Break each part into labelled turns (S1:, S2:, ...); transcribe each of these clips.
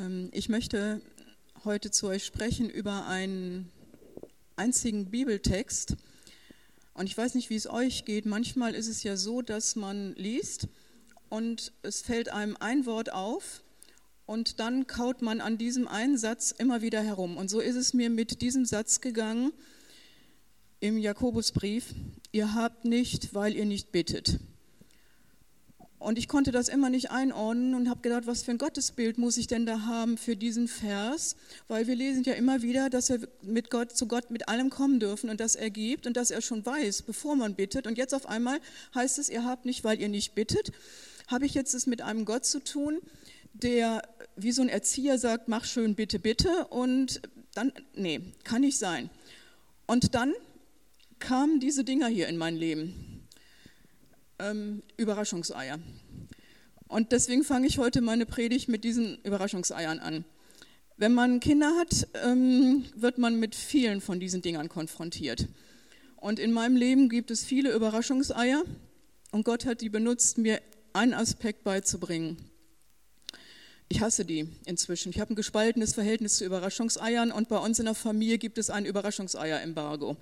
S1: Ich möchte heute zu euch sprechen über einen einzigen Bibeltext. Und ich weiß nicht, wie es euch geht. Manchmal ist es ja so, dass man liest und es fällt einem ein Wort auf und dann kaut man an diesem einen Satz immer wieder herum. Und so ist es mir mit diesem Satz gegangen im Jakobusbrief: Ihr habt nicht, weil ihr nicht bittet. Und ich konnte das immer nicht einordnen und habe gedacht, was für ein Gottesbild muss ich denn da haben für diesen Vers? Weil wir lesen ja immer wieder, dass wir zu Gott mit allem kommen dürfen und dass er gibt und dass er schon weiß, bevor man bittet. Und jetzt auf einmal heißt es, ihr habt nicht, weil ihr nicht bittet. Habe ich jetzt es mit einem Gott zu tun, der wie so ein Erzieher sagt, mach schön, bitte, bitte. Und dann, nee, kann nicht sein. Und dann kamen diese Dinger hier in mein Leben. Überraschungseier. Und deswegen fange ich heute meine Predigt mit diesen Überraschungseiern an. Wenn man Kinder hat, wird man mit vielen von diesen Dingern konfrontiert. Und in meinem Leben gibt es viele Überraschungseier und Gott hat die benutzt, mir einen Aspekt beizubringen. Ich hasse die inzwischen. Ich habe ein gespaltenes Verhältnis zu Überraschungseiern und bei uns in der Familie gibt es ein Überraschungseier-Embargo.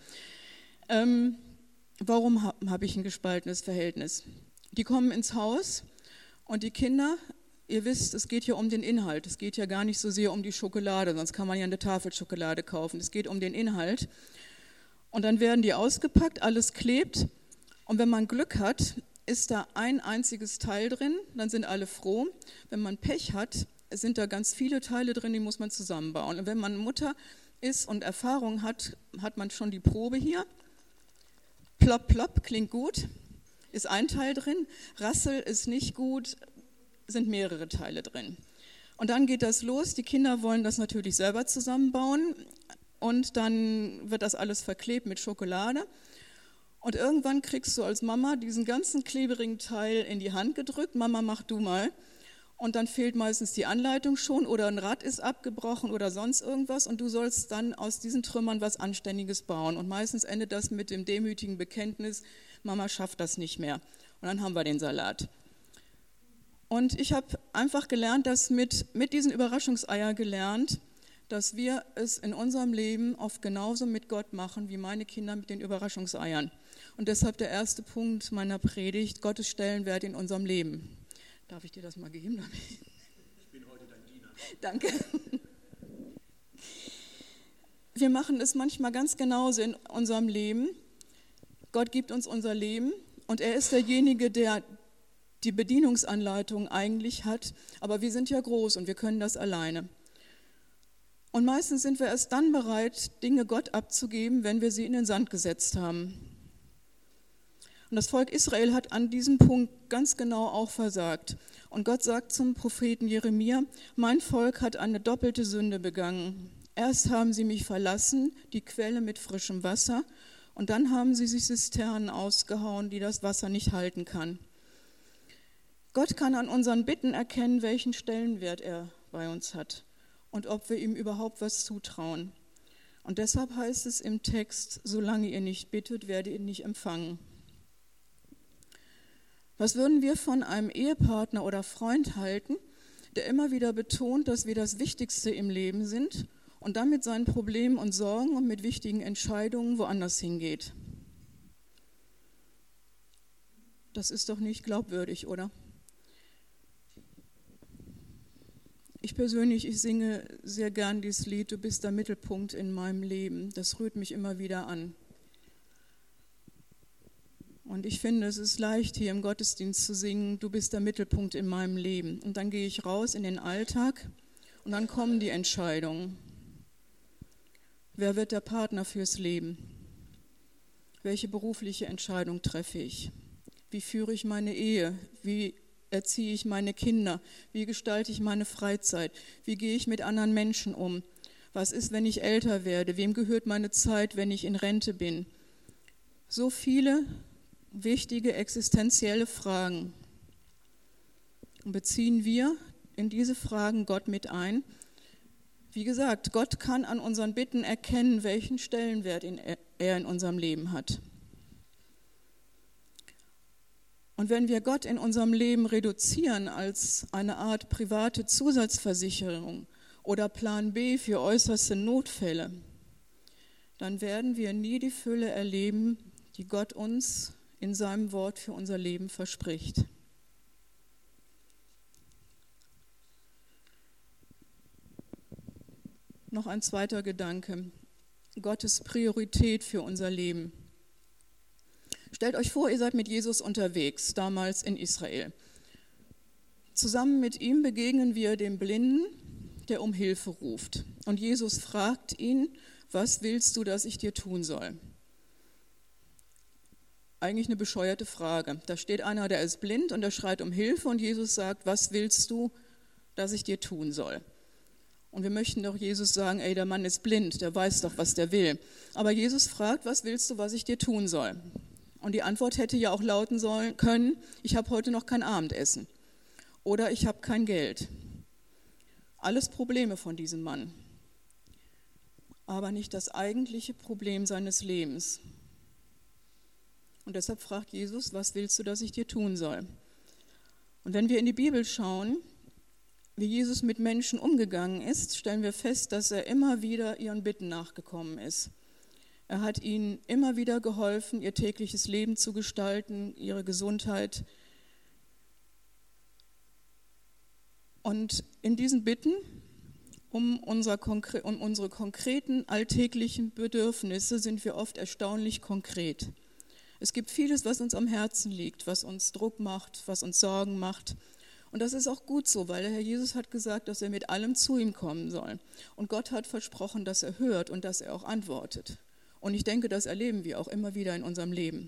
S1: Warum habe ich ein gespaltenes Verhältnis? Die kommen ins Haus und die Kinder, ihr wisst, es geht hier um den Inhalt. Es geht ja gar nicht so sehr um die Schokolade, sonst kann man ja eine Tafel Schokolade kaufen. Es geht um den Inhalt. Und dann werden die ausgepackt, alles klebt. Und wenn man Glück hat, ist da ein einziges Teil drin, dann sind alle froh. Wenn man Pech hat, sind da ganz viele Teile drin, die muss man zusammenbauen. Und wenn man Mutter ist und Erfahrung hat, hat man schon die Probe hier. Plopp, plopp, klingt gut, ist ein Teil drin. Rassel ist nicht gut, sind mehrere Teile drin. Und dann geht das los, die Kinder wollen das natürlich selber zusammenbauen und dann wird das alles verklebt mit Schokolade. Und irgendwann kriegst du als Mama diesen ganzen klebrigen Teil in die Hand gedrückt, Mama, mach du mal. Und dann fehlt meistens die Anleitung schon oder ein Rad ist abgebrochen oder sonst irgendwas und du sollst dann aus diesen Trümmern was Anständiges bauen. Und meistens endet das mit dem demütigen Bekenntnis, Mama schafft das nicht mehr. Und dann haben wir den Salat. Und ich habe einfach gelernt, mit diesen Überraschungseier gelernt, dass wir es in unserem Leben oft genauso mit Gott machen, wie meine Kinder mit den Überraschungseiern. Und deshalb der erste Punkt meiner Predigt, Gottes Stellenwert in unserem Leben. Darf ich dir das mal geben?
S2: Ich bin heute dein Diener.
S1: Danke. Wir machen es manchmal ganz genauso in unserem Leben. Gott gibt uns unser Leben und er ist derjenige, der die Bedienungsanleitung eigentlich hat, aber wir sind ja groß und wir können das alleine. Und meistens sind wir erst dann bereit, Dinge Gott abzugeben, wenn wir sie in den Sand gesetzt haben. Und das Volk Israel hat an diesem Punkt ganz genau auch versagt. Und Gott sagt zum Propheten Jeremia, mein Volk hat eine doppelte Sünde begangen. Erst haben sie mich verlassen, die Quelle mit frischem Wasser, und dann haben sie sich Zisternen ausgehauen, die das Wasser nicht halten kann. Gott kann an unseren Bitten erkennen, welchen Stellenwert er bei uns hat und ob wir ihm überhaupt was zutrauen. Und deshalb heißt es im Text, solange ihr nicht bittet, werdet ihr nicht empfangen. Was würden wir von einem Ehepartner oder Freund halten, der immer wieder betont, dass wir das Wichtigste im Leben sind und dann mit seinen Problemen und Sorgen und mit wichtigen Entscheidungen woanders hingeht? Das ist doch nicht glaubwürdig, oder? Ich persönlich, ich singe sehr gern dieses Lied, du bist der Mittelpunkt in meinem Leben. Das rührt mich immer wieder an. Und ich finde, es ist leicht, hier im Gottesdienst zu singen, du bist der Mittelpunkt in meinem Leben. Und dann gehe ich raus in den Alltag und dann kommen die Entscheidungen. Wer wird der Partner fürs Leben? Welche berufliche Entscheidung treffe ich? Wie führe ich meine Ehe? Wie erziehe ich meine Kinder? Wie gestalte ich meine Freizeit? Wie gehe ich mit anderen Menschen um? Was ist, wenn ich älter werde? Wem gehört meine Zeit, wenn ich in Rente bin? So viele wichtige existenzielle Fragen. Und beziehen wir in diese Fragen Gott mit ein? Wie gesagt, Gott kann an unseren Bitten erkennen, welchen Stellenwert er in unserem Leben hat. Und wenn wir Gott in unserem Leben reduzieren als eine Art private Zusatzversicherung, oder Plan B für äußerste Notfälle, dann werden wir nie die Fülle erleben, die Gott uns in seinem Wort für unser Leben verspricht. Noch ein zweiter Gedanke: Gottes Priorität für unser Leben. Stellt euch vor, ihr seid mit Jesus unterwegs, damals in Israel. Zusammen mit ihm begegnen wir dem Blinden, der um Hilfe ruft. Und Jesus fragt ihn: Was willst du, dass ich dir tun soll? Eigentlich eine bescheuerte Frage. Da steht einer, der ist blind und der schreit um Hilfe und Jesus sagt: Was willst du, dass ich dir tun soll? Und wir möchten doch Jesus sagen: Ey, der Mann ist blind, der weiß doch, was der will. Aber Jesus fragt: Was willst du, was ich dir tun soll? Und die Antwort hätte ja auch lauten können: Ich habe heute noch kein Abendessen. Oder ich habe kein Geld. Alles Probleme von diesem Mann. Aber nicht das eigentliche Problem seines Lebens. Und deshalb fragt Jesus: Was willst du, dass ich dir tun soll? Und wenn wir in die Bibel schauen, wie Jesus mit Menschen umgegangen ist, stellen wir fest, dass er immer wieder ihren Bitten nachgekommen ist. Er hat ihnen immer wieder geholfen, ihr tägliches Leben zu gestalten, ihre Gesundheit. Und in diesen Bitten um unsere konkreten alltäglichen Bedürfnisse sind wir oft erstaunlich konkret. Es gibt vieles, was uns am Herzen liegt, was uns Druck macht, was uns Sorgen macht. Und das ist auch gut so, weil der Herr Jesus hat gesagt, dass wir mit allem zu ihm kommen sollen. Und Gott hat versprochen, dass er hört und dass er auch antwortet. Und ich denke, das erleben wir auch immer wieder in unserem Leben.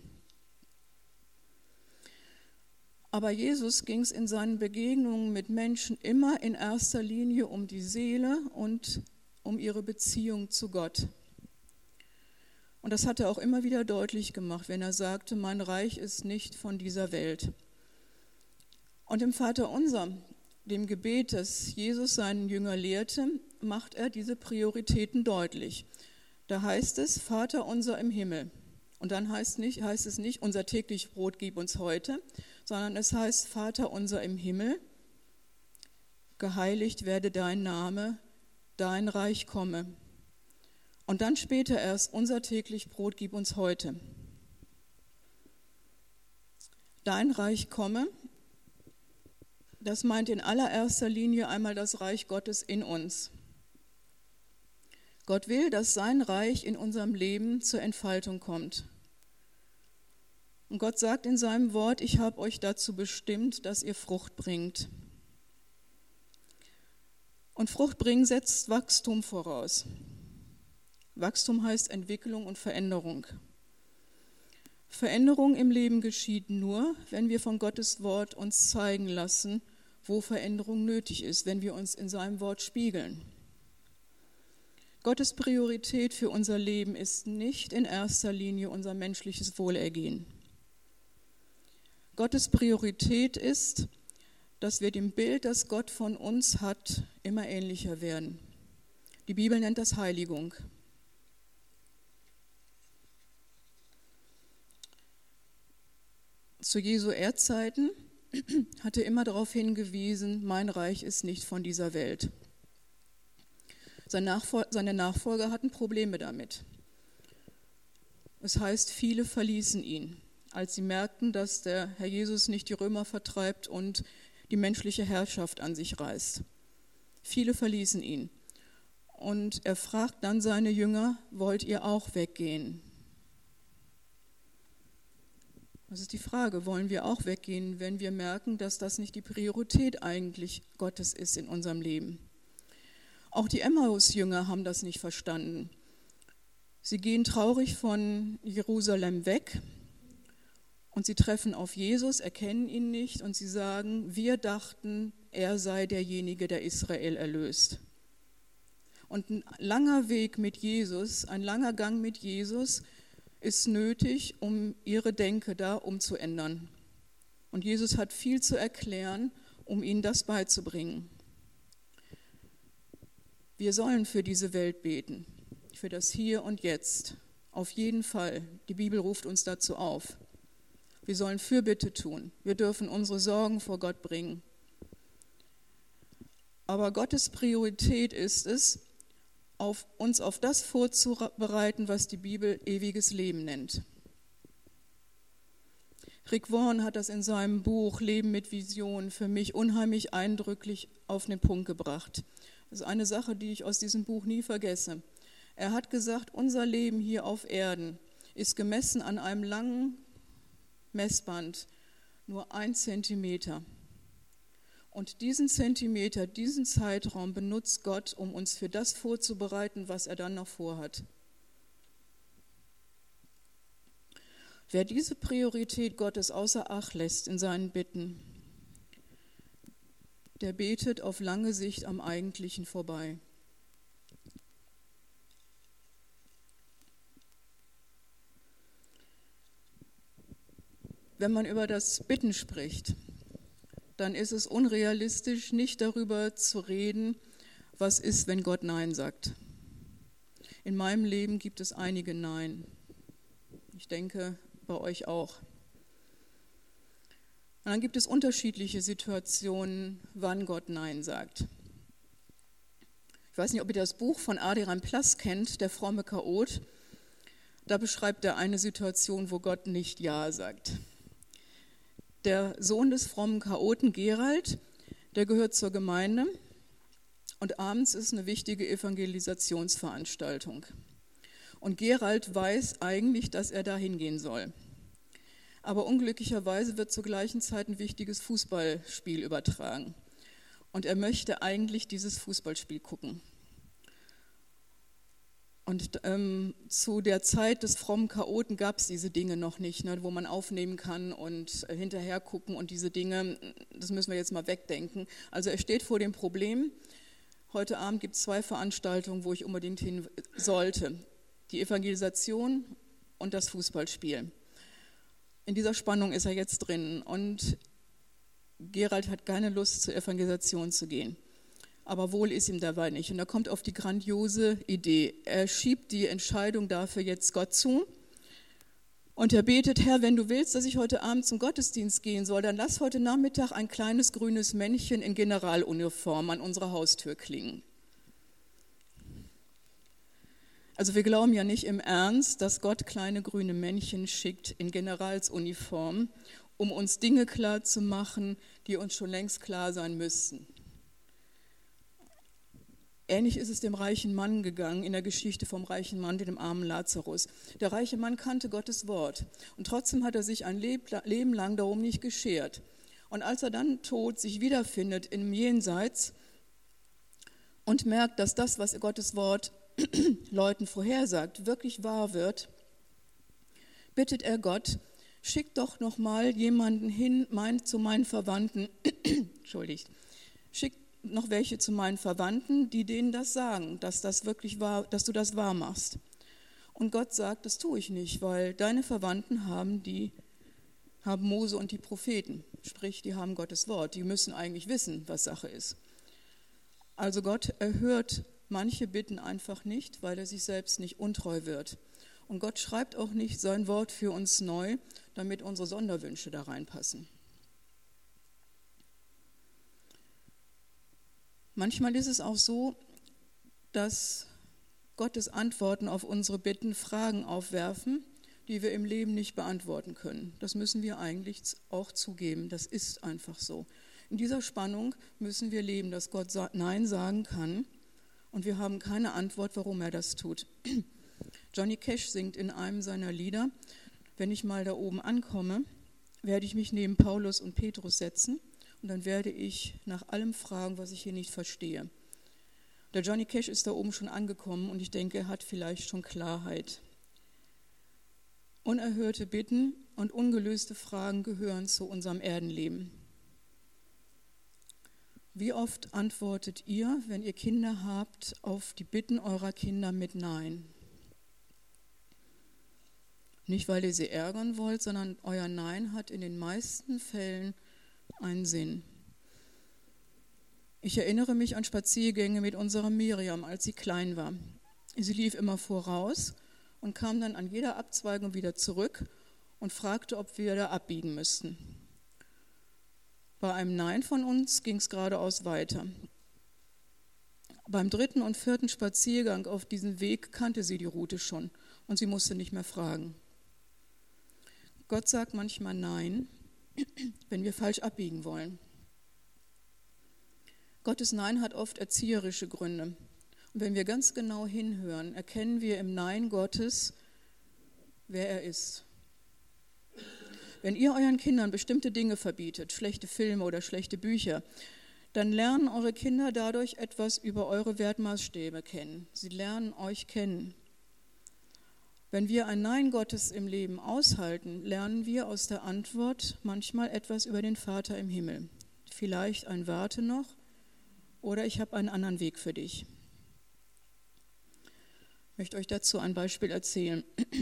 S1: Aber Jesus ging es in seinen Begegnungen mit Menschen immer in erster Linie um die Seele und um ihre Beziehung zu Gott. Und das hat er auch immer wieder deutlich gemacht, wenn er sagte: Mein Reich ist nicht von dieser Welt. Und im Vaterunser, dem Gebet, das Jesus seinen Jünger lehrte, macht er diese Prioritäten deutlich. Da heißt es: Vater unser im Himmel. Und dann heißt es nicht: Unser tägliches Brot gib uns heute, sondern es heißt: Vater unser im Himmel, geheiligt werde dein Name, dein Reich komme. Und dann später erst: Unser tägliches Brot gib uns heute. Dein Reich komme, das meint in allererster Linie einmal das Reich Gottes in uns. Gott will, dass sein Reich in unserem Leben zur Entfaltung kommt. Und Gott sagt in seinem Wort: Ich habe euch dazu bestimmt, dass ihr Frucht bringt. Und Frucht bringen setzt Wachstum voraus. Wachstum heißt Entwicklung und Veränderung. Veränderung im Leben geschieht nur, wenn wir von Gottes Wort uns zeigen lassen, wo Veränderung nötig ist, wenn wir uns in seinem Wort spiegeln. Gottes Priorität für unser Leben ist nicht in erster Linie unser menschliches Wohlergehen. Gottes Priorität ist, dass wir dem Bild, das Gott von uns hat, immer ähnlicher werden. Die Bibel nennt das Heiligung. Zu Jesu Erdzeiten hat er immer darauf hingewiesen: Mein Reich ist nicht von dieser Welt. Seine Nachfolger hatten Probleme damit. Es heißt, viele verließen ihn, als sie merkten, dass der Herr Jesus nicht die Römer vertreibt und die menschliche Herrschaft an sich reißt. Viele verließen ihn. Und er fragt dann seine Jünger: Wollt ihr auch weggehen? Das ist die Frage: Wollen wir auch weggehen, wenn wir merken, dass das nicht die Priorität eigentlich Gottes ist in unserem Leben? Auch die Emmaus-Jünger haben das nicht verstanden. Sie gehen traurig von Jerusalem weg und sie treffen auf Jesus, erkennen ihn nicht und sie sagen: Wir dachten, er sei derjenige, der Israel erlöst. Und ein langer Weg mit Jesus, ein langer Gang mit Jesus ist nötig, um ihre Denke da umzuändern. Und Jesus hat viel zu erklären, um ihnen das beizubringen. Wir sollen für diese Welt beten, für das Hier und Jetzt. Auf jeden Fall. Die Bibel ruft uns dazu auf. Wir sollen Fürbitte tun. Wir dürfen unsere Sorgen vor Gott bringen. Aber Gottes Priorität ist es, uns auf das vorzubereiten, was die Bibel ewiges Leben nennt. Rick Warren hat das in seinem Buch Leben mit Vision für mich unheimlich eindrücklich auf den Punkt gebracht. Das ist eine Sache, die ich aus diesem Buch nie vergesse. Er hat gesagt, unser Leben hier auf Erden ist gemessen an einem langen Messband nur 1 Zentimeter. Und diesen Zentimeter, diesen Zeitraum benutzt Gott, um uns für das vorzubereiten, was er dann noch vorhat. Wer diese Priorität Gottes außer Acht lässt in seinen Bitten, der betet auf lange Sicht am Eigentlichen vorbei. Wenn man über das Bitten spricht, dann ist es unrealistisch, nicht darüber zu reden, was ist, wenn Gott Nein sagt. In meinem Leben gibt es einige Nein. Ich denke, bei euch auch. Und dann gibt es unterschiedliche Situationen, wann Gott Nein sagt. Ich weiß nicht, ob ihr das Buch von Adrian Plass kennt, Der fromme Chaot. Da beschreibt er eine Situation, wo Gott nicht Ja sagt. Der Sohn des frommen Chaoten Gerald, der gehört zur Gemeinde und abends ist eine wichtige Evangelisationsveranstaltung. Und Gerald weiß eigentlich, dass er da hingehen soll. Aber unglücklicherweise wird zur gleichen Zeit ein wichtiges Fußballspiel übertragen. Und er möchte eigentlich dieses Fußballspiel gucken. Und zu der Zeit des frommen Chaoten gab es diese Dinge noch nicht, ne, wo man aufnehmen kann und hinterher gucken und diese Dinge, das müssen wir jetzt mal wegdenken. Also er steht vor dem Problem, heute Abend gibt es 2 Veranstaltungen, wo ich unbedingt hin sollte. Die Evangelisation und das Fußballspiel. In dieser Spannung ist er jetzt drin und Gerald hat keine Lust, zur Evangelisation zu gehen. Aber wohl ist ihm dabei nicht. Und er kommt auf die grandiose Idee. Er schiebt die Entscheidung dafür jetzt Gott zu. Und er betet, Herr, wenn du willst, dass ich heute Abend zum Gottesdienst gehen soll, dann lass heute Nachmittag ein kleines grünes Männchen in Generaluniform an unserer Haustür klingen. Also wir glauben ja nicht im Ernst, dass Gott kleine grüne Männchen schickt in Generalsuniform, um uns Dinge klarzumachen, die uns schon längst klar sein müssten. Ähnlich ist es dem reichen Mann gegangen in der Geschichte vom reichen Mann, dem armen Lazarus. Der reiche Mann kannte Gottes Wort und trotzdem hat er sich ein Leben lang darum nicht geschert. Und als er dann tot sich wiederfindet im Jenseits und merkt, dass das, was Gottes Wort Leuten vorhersagt, wirklich wahr wird, bittet er Gott, schick doch noch mal jemanden hin zu meinen Verwandten, schick noch welche zu meinen Verwandten, die denen das sagen, dass das wirklich wahr, dass du das wahr machst. Und Gott sagt, das tue ich nicht, weil deine Verwandten haben Mose und die Propheten, sprich, die haben Gottes Wort, die müssen eigentlich wissen, was Sache ist. Also Gott erhört manche Bitten einfach nicht, weil er sich selbst nicht untreu wird. Und Gott schreibt auch nicht sein Wort für uns neu, damit unsere Sonderwünsche da reinpassen. Manchmal ist es auch so, dass Gottes Antworten auf unsere Bitten Fragen aufwerfen, die wir im Leben nicht beantworten können. Das müssen wir eigentlich auch zugeben. Das ist einfach so. In dieser Spannung müssen wir leben, dass Gott Nein sagen kann und wir haben keine Antwort, warum er das tut. Johnny Cash singt in einem seiner Lieder, wenn ich mal da oben ankomme, werde ich mich neben Paulus und Petrus setzen und dann werde ich nach allem fragen, was ich hier nicht verstehe. Der Johnny Cash ist da oben schon angekommen und ich denke, er hat vielleicht schon Klarheit. Unerhörte Bitten und ungelöste Fragen gehören zu unserem Erdenleben. Wie oft antwortet ihr, wenn ihr Kinder habt, auf die Bitten eurer Kinder mit Nein? Nicht, weil ihr sie ärgern wollt, sondern euer Nein hat in den meisten Fällen einen Sinn. Ich erinnere mich an Spaziergänge mit unserer Miriam, als sie klein war. Sie lief immer voraus und kam dann an jeder Abzweigung wieder zurück und fragte, ob wir da abbiegen müssten. Bei einem Nein von uns ging es geradeaus weiter. beim 3. und 4. Spaziergang auf diesem Weg kannte sie die Route schon und sie musste nicht mehr fragen. Gott sagt manchmal Nein, wenn wir falsch abbiegen wollen. Gottes Nein hat oft erzieherische Gründe. Und wenn wir ganz genau hinhören, erkennen wir im Nein Gottes, wer er ist. Wenn ihr euren Kindern bestimmte Dinge verbietet, schlechte Filme oder schlechte Bücher, dann lernen eure Kinder dadurch etwas über eure Wertmaßstäbe kennen. Sie lernen euch kennen. Wenn wir ein Nein Gottes im Leben aushalten, lernen wir aus der Antwort manchmal etwas über den Vater im Himmel. Vielleicht ein Warte noch oder ich habe einen anderen Weg für dich. Ich möchte euch dazu ein Beispiel erzählen.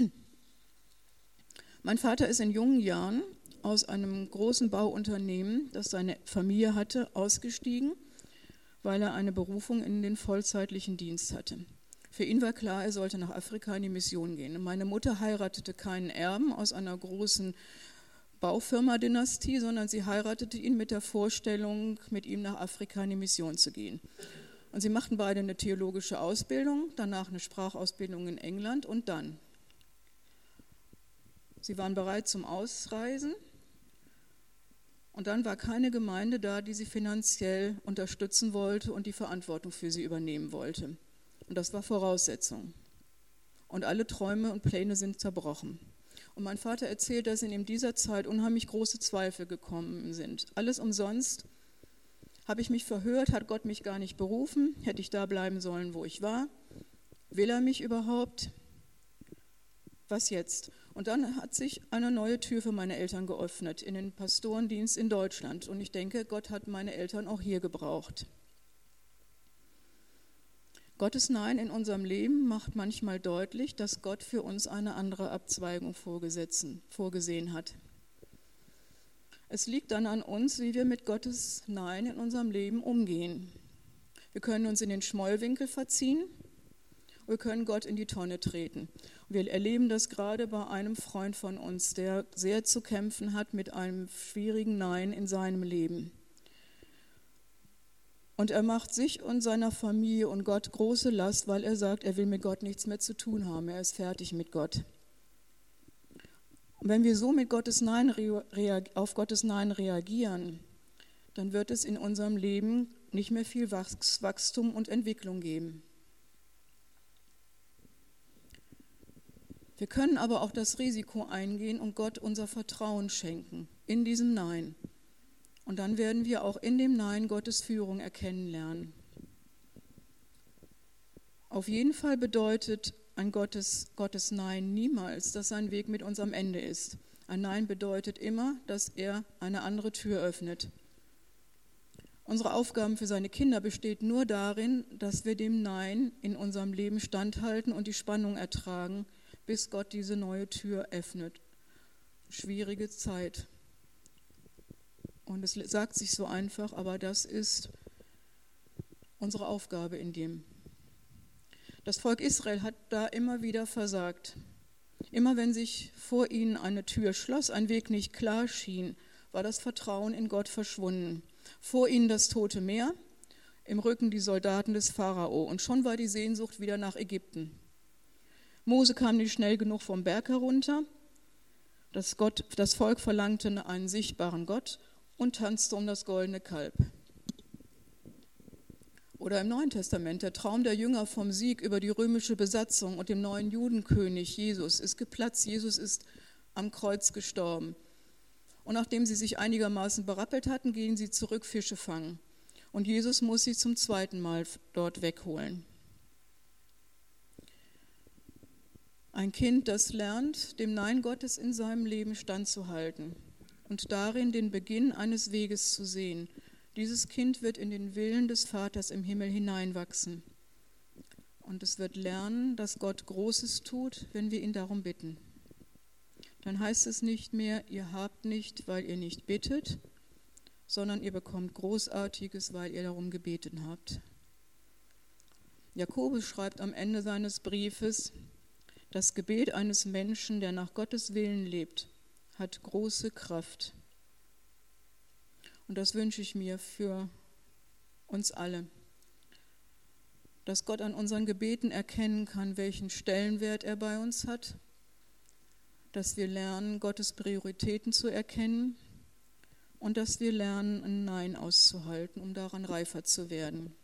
S1: Mein Vater ist in jungen Jahren aus einem großen Bauunternehmen, das seine Familie hatte, ausgestiegen, weil er eine Berufung in den vollzeitlichen Dienst hatte. Für ihn war klar, er sollte nach Afrika in die Mission gehen. Und meine Mutter heiratete keinen Erben aus einer großen Baufirma-Dynastie, sondern sie heiratete ihn mit der Vorstellung, mit ihm nach Afrika in die Mission zu gehen. Und sie machten beide eine theologische Ausbildung, danach eine Sprachausbildung in England und dann. Sie waren bereit zum Ausreisen und dann war keine Gemeinde da, die sie finanziell unterstützen wollte und die Verantwortung für sie übernehmen wollte. Und das war Voraussetzung. Und alle Träume und Pläne sind zerbrochen. Und mein Vater erzählt, dass in dieser Zeit unheimlich große Zweifel gekommen sind. Alles umsonst. Habe ich mich verhört? Hat Gott mich gar nicht berufen? Hätte ich da bleiben sollen, wo ich war? Will er mich überhaupt? Was jetzt? Und dann hat sich eine neue Tür für meine Eltern geöffnet in den Pastorendienst in Deutschland. Und ich denke, Gott hat meine Eltern auch hier gebraucht. Gottes Nein in unserem Leben macht manchmal deutlich, dass Gott für uns eine andere Abzweigung vorgesehen hat. Es liegt dann an uns, wie wir mit Gottes Nein in unserem Leben umgehen. Wir können uns in den Schmollwinkel verziehen, wir können Gott in die Tonne treten. Wir erleben das gerade bei einem Freund von uns, der sehr zu kämpfen hat mit einem schwierigen Nein in seinem Leben. Und er macht sich und seiner Familie und Gott große Last, weil er sagt, er will mit Gott nichts mehr zu tun haben. Er ist fertig mit Gott. Und wenn wir so mit auf Gottes Nein reagieren, dann wird es in unserem Leben nicht mehr viel Wachstum und Entwicklung geben. Wir können aber auch das Risiko eingehen und Gott unser Vertrauen schenken in diesem Nein. Und dann werden wir auch in dem Nein Gottes Führung erkennen lernen. Auf jeden Fall bedeutet ein Gottes Nein niemals, dass sein Weg mit uns am Ende ist. Ein Nein bedeutet immer, dass er eine andere Tür öffnet. Unsere Aufgabe für seine Kinder besteht nur darin, dass wir dem Nein in unserem Leben standhalten und die Spannung ertragen, bis Gott diese neue Tür öffnet. Schwierige Zeit. Und es sagt sich so einfach, aber das ist unsere Aufgabe in dem. Das Volk Israel hat da immer wieder versagt. Immer wenn sich vor ihnen eine Tür schloss, ein Weg nicht klar schien, war das Vertrauen in Gott verschwunden. Vor ihnen das Tote Meer, im Rücken die Soldaten des Pharao und schon war die Sehnsucht wieder nach Ägypten. Mose kam nicht schnell genug vom Berg herunter. Das Volk verlangte einen sichtbaren Gott und tanzte um das goldene Kalb. Oder im Neuen Testament, der Traum der Jünger vom Sieg über die römische Besatzung und dem neuen Judenkönig Jesus ist geplatzt. Jesus ist am Kreuz gestorben. Und nachdem sie sich einigermaßen berappelt hatten, gehen sie zurück Fische fangen. Und Jesus muss sie zum zweiten Mal dort wegholen. Ein Kind, das lernt, dem Nein Gottes in seinem Leben standzuhalten und darin den Beginn eines Weges zu sehen. Dieses Kind wird in den Willen des Vaters im Himmel hineinwachsen. Und es wird lernen, dass Gott Großes tut, wenn wir ihn darum bitten. Dann heißt es nicht mehr, ihr habt nicht, weil ihr nicht bittet, sondern ihr bekommt Großartiges, weil ihr darum gebeten habt. Jakobus schreibt am Ende seines Briefes, das Gebet eines Menschen, der nach Gottes Willen lebt, hat große Kraft. Und das wünsche ich mir für uns alle. dass Gott an unseren Gebeten erkennen kann, welchen Stellenwert er bei uns hat, dass wir lernen, Gottes Prioritäten zu erkennen und dass wir lernen, ein Nein auszuhalten, um daran reifer zu werden.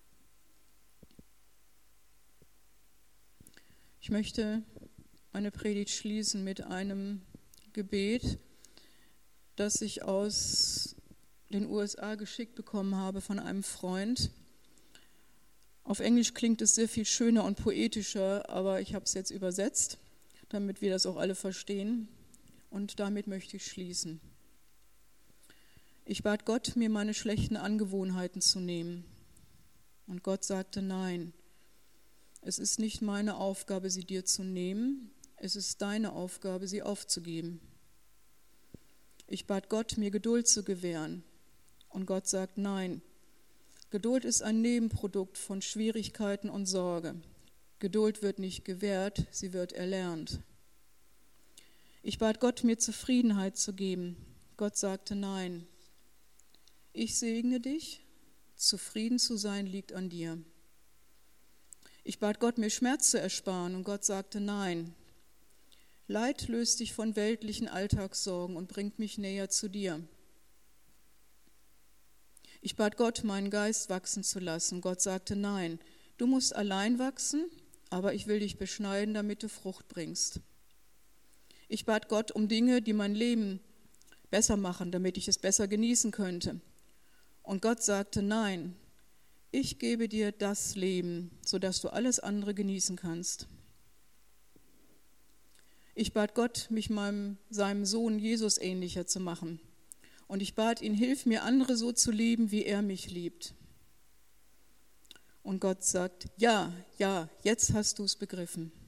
S1: Ich möchte meine Predigt schließen mit einem Gebet, das ich aus den USA geschickt bekommen habe von einem Freund. Auf Englisch klingt es sehr viel schöner und poetischer, aber ich habe es jetzt übersetzt, damit wir das auch alle verstehen. Und damit möchte ich schließen. Ich bat Gott, mir meine schlechten Angewohnheiten zu nehmen. Und Gott sagte, nein, es ist nicht meine Aufgabe, sie dir zu nehmen, es ist deine Aufgabe, sie aufzugeben. Ich bat Gott, mir Geduld zu gewähren. Und Gott sagt, nein, Geduld ist ein Nebenprodukt von Schwierigkeiten und Sorge. Geduld wird nicht gewährt, sie wird erlernt. Ich bat Gott, mir Zufriedenheit zu geben. Gott sagte, nein, ich segne dich, zufrieden zu sein liegt an dir. Ich bat Gott, mir Schmerz zu ersparen, und Gott sagte, nein, Leid löst dich von weltlichen Alltagssorgen und bringt mich näher zu dir. Ich bat Gott, meinen Geist wachsen zu lassen. Gott sagte, nein, du musst allein wachsen, aber ich will dich beschneiden, damit du Frucht bringst. Ich bat Gott um Dinge, die mein Leben besser machen, damit ich es besser genießen könnte. Und Gott sagte, nein, ich gebe dir das Leben, sodass du alles andere genießen kannst. Ich bat Gott, mich seinem Sohn Jesus ähnlicher zu machen. Und ich bat ihn, hilf mir, andere so zu lieben, wie er mich liebt. Und Gott sagt, ja, jetzt hast du es begriffen.